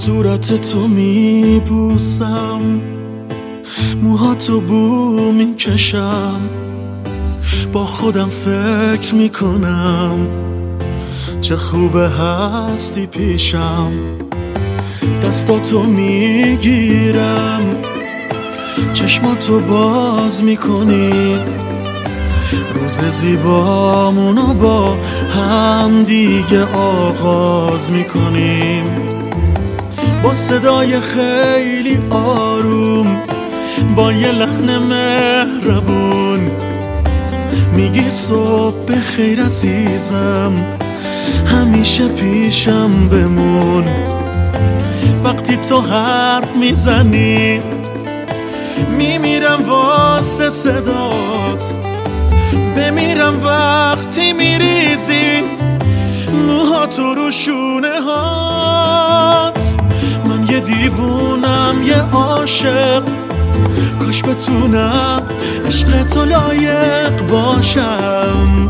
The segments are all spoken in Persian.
صورت تو میبوسم، موهاتو بو میکشم، با خودم فکر میکنم چه خوبه هستی پیشم. دستاتو میگیرم، چشماتو باز میکنی، روز زیبامونو با هم دیگه آغاز میکنیم. با صدای خیلی آروم، با یه لحن مهربون، میگی صبح بخیر عزیزم، همیشه پیشم بمون. وقتی تو حرف میزنی میمیرم واسه صدات، بمیرم وقتی میریزی موهاتو رو شونه هات. من یه دیوونم، یه عاشق، کاش بتونم عشق تو لایق باشم.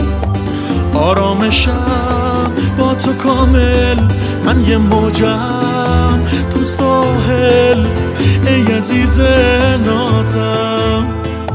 آرامشم با تو کامل، من یه موجم تو ساحل، ای عزیز نازم.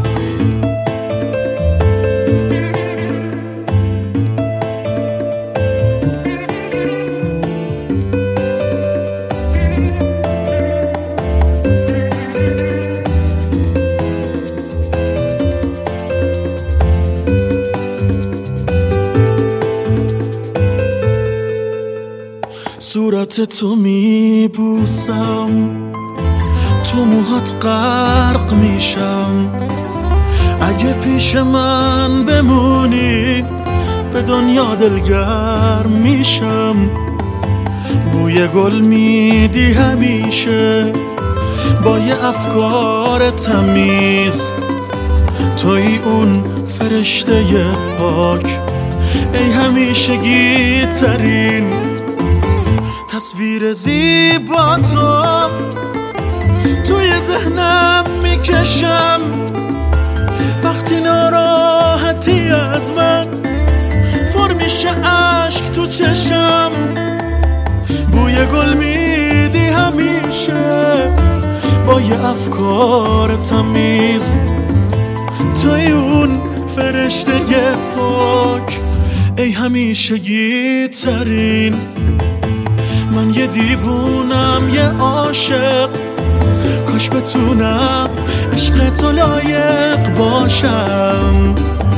صورت تو میبوسم، تو موهات غرق میشم. اگه پیش من بمونی به دنیا دلگرم میشم. بوی گل میدی همیشه با یه افکار تمیز، توی اون فرشته پاک، ای همیشگی ترین تصویر زیبا تو توی ذهنم میکشم. وقتی ناراحتی از من پر میشه عشق تو چشم. بوی گل میدی همیشه با یه افکار تمیز، توی اون فرشته پاک، ای همیشگی ترین. من یه دیوونم، یه عاشق، کاش بتونم عشق تو لایق باشم.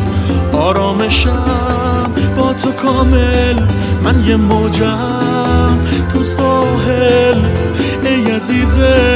آرامشم با تو کامل، من یه موجم تو ساحل، ای عزیز